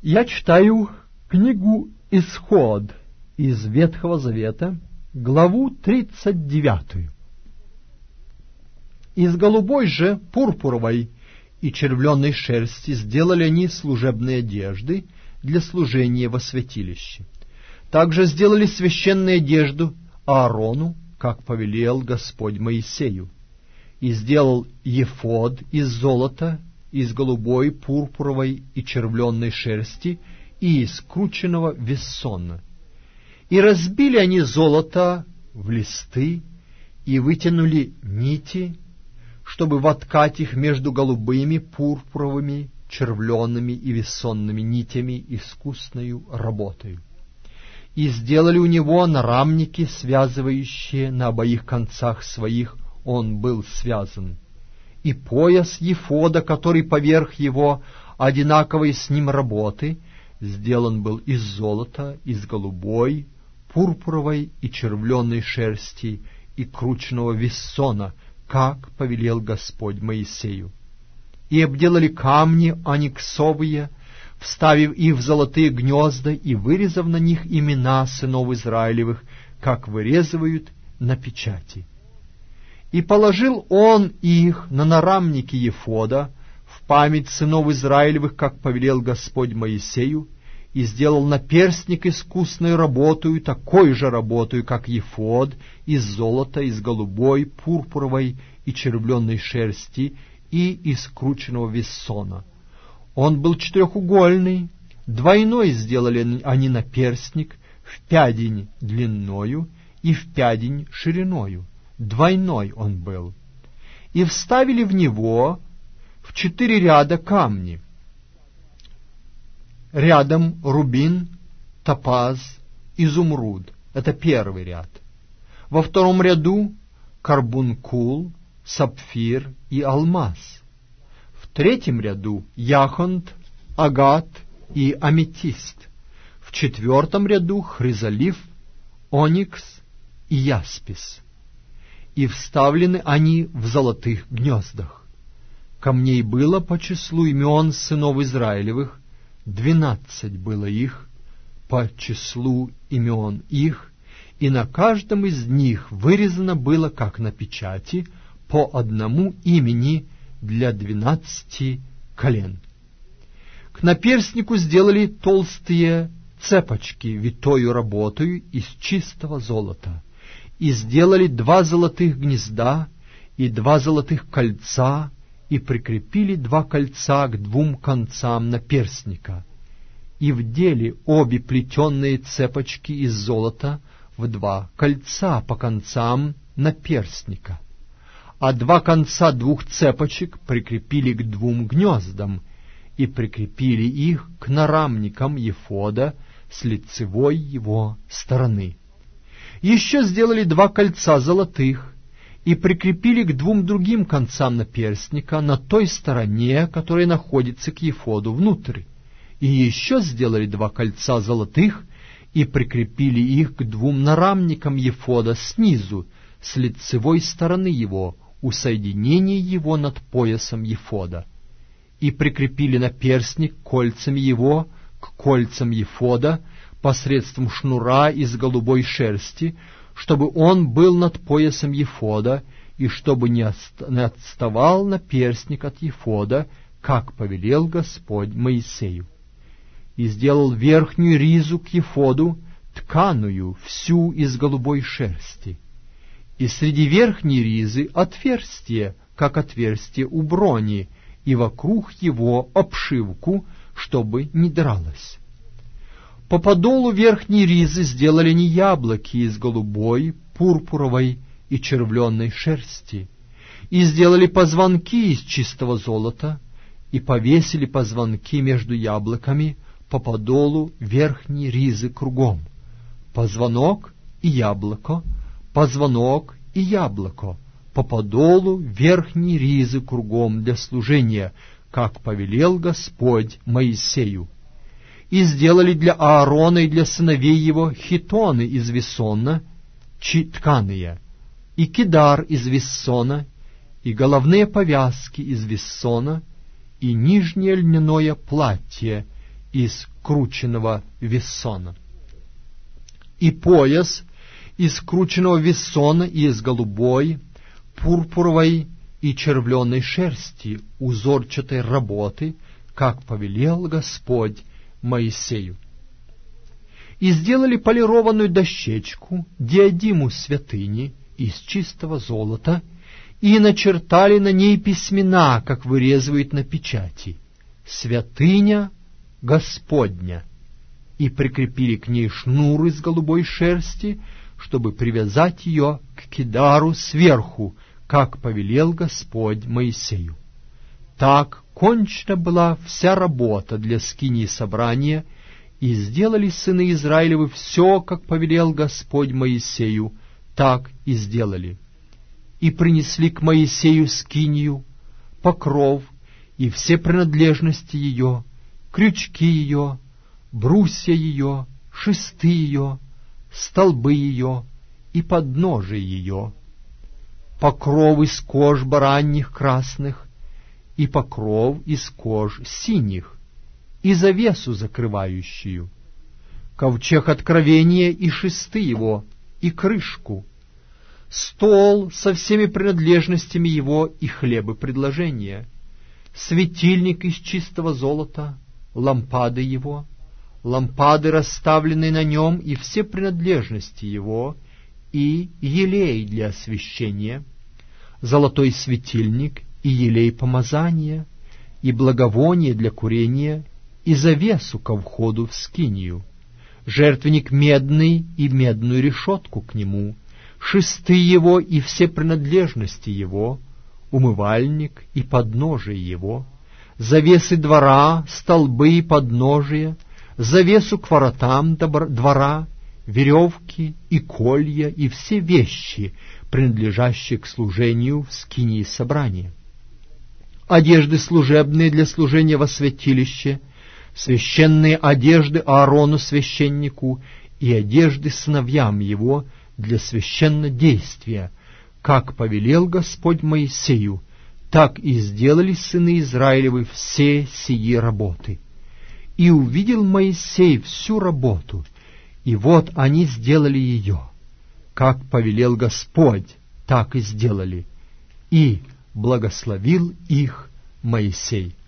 Я читаю книгу «Исход» из Ветхого Завета, главу 39. Из голубой же, пурпуровой и червленой шерсти сделали они служебные одежды для служения во святилище. Также сделали священную одежду Аарону, как повелел Господь Моисею, и сделал ефод из золота, из голубой, пурпуровой и червленной шерсти и из крученного вессона. И разбили они золото в листы и вытянули нити, чтобы воткать их между голубыми, пурпуровыми, червленными и вессонными нитями искусною работою. И сделали у него нарамники, связывающие на обоих концах своих, он был связан. И пояс ефода, который поверх его, одинаковой с ним работы, сделан был из золота, из голубой, пурпуровой и червленной шерсти и крученного вессона, как повелел Господь Моисею. И обделали камни ониксовые, вставив их в золотые гнезда и вырезав на них имена сынов Израилевых, как вырезывают на печати. И положил он их на нарамники ефода в память сынов Израилевых, как повелел Господь Моисею, и сделал наперстник искусной работою, такой же работою, как ефод, из золота, из голубой, пурпуровой и червленной шерсти и из крученного вессона. Он был четырехугольный, двойной сделали они наперстник, в пядень длинною и в пядень шириною. Двойной он был. И вставили в него в 4 ряда камни. Рядом рубин, топаз, изумруд. Это первый ряд. Во втором ряду карбункул, сапфир и алмаз. В третьем ряду яхонт, агат и аметист. В четвертом ряду хризолиф, оникс и яспис. И вставлены они в золотых гнездах. Камней было по числу имен сынов Израилевых, 12 было их, по числу имен их, и на каждом из них вырезано было, как на печати, по одному имени для 12 колен. К наперстнику сделали толстые цепочки, витою работою из чистого золота, и сделали 2 золотых гнезда и 2 золотых кольца, и прикрепили 2 кольца к 2 концам наперстника, и вдели обе плетенные цепочки из золота в 2 кольца по концам наперстника, а 2 конца 2 цепочек прикрепили к 2 гнездам, и прикрепили их к нарамникам ефода с лицевой его стороны. Еще сделали 2 кольца золотых и прикрепили к 2 другим концам наперстника на той стороне, которая находится к ефоду внутрь. И еще сделали 2 кольца золотых и прикрепили их к 2 нарамникам ефода снизу, с лицевой стороны его, у соединения его над поясом ефода. И прикрепили наперстник кольцами его к кольцам ефода посредством шнура из голубой шерсти, чтобы он был над поясом ефода, и чтобы не отставал наперстник от ефода, как повелел Господь Моисею. И сделал верхнюю ризу к ефоду, тканую, всю из голубой шерсти. И среди верхней ризы отверстие, как отверстие у брони, и вокруг его обшивку, чтобы не дралось. По подолу верхней ризы сделали они яблоки из голубой, пурпуровой и червленной шерсти, и сделали позвонки из чистого золота, и повесили позвонки между яблоками по подолу верхней ризы кругом. Позвонок и яблоко, позвонок и яблоко, по подолу верхней ризы кругом для служения, как повелел Господь Моисею. И сделали для Аарона и для сыновей его хитоны из вессона, тканые, и кидар из вессона, и головные повязки из вессона, и нижнее льняное платье из крученного вессона, и пояс из крученного вессона и из голубой, пурпуровой и червленой шерсти узорчатой работы, как повелел Господь Моисею. И сделали полированную дощечку, диадиму святыни из чистого золота, и начертали на ней письмена, как вырезывают на печати: «Святыня Господня», и прикрепили к ней шнур из голубой шерсти, чтобы привязать ее к кидару сверху, как повелел Господь Моисею. Так кончена была вся работа для скинии собрания, и сделали сыны Израилевы все, как повелел Господь Моисею, так и сделали. И принесли к Моисею скинию, покров и все принадлежности ее, крючки ее, брусья ее, шесты ее, столбы ее и подножие ее, покров из кож бараньих красных и покров из кож синих, и завесу закрывающую, ковчег откровения и шесты его, и крышку, стол со всеми принадлежностями его и хлебы предложения, светильник из чистого золота, лампады его, лампады, расставленные на нем, и все принадлежности его, и елей для освящения, золотой светильник, и елей помазания, и благовоние для курения, и завесу ко входу в скинию, жертвенник медный и медную решетку к нему, шесты его и все принадлежности его, умывальник и подножие его, завесы двора, столбы и подножия, завесу к воротам двора, веревки и колья и все вещи, принадлежащие к служению в скинии собрания, одежды служебные для служения во святилище, священные одежды Аарону священнику и одежды сыновьям его для священнодействия, как повелел Господь Моисею, так и сделали сыны Израилевы все сии работы. И увидел Моисей всю работу, и вот они сделали ее, как повелел Господь, так и сделали, и благословил их Моисей.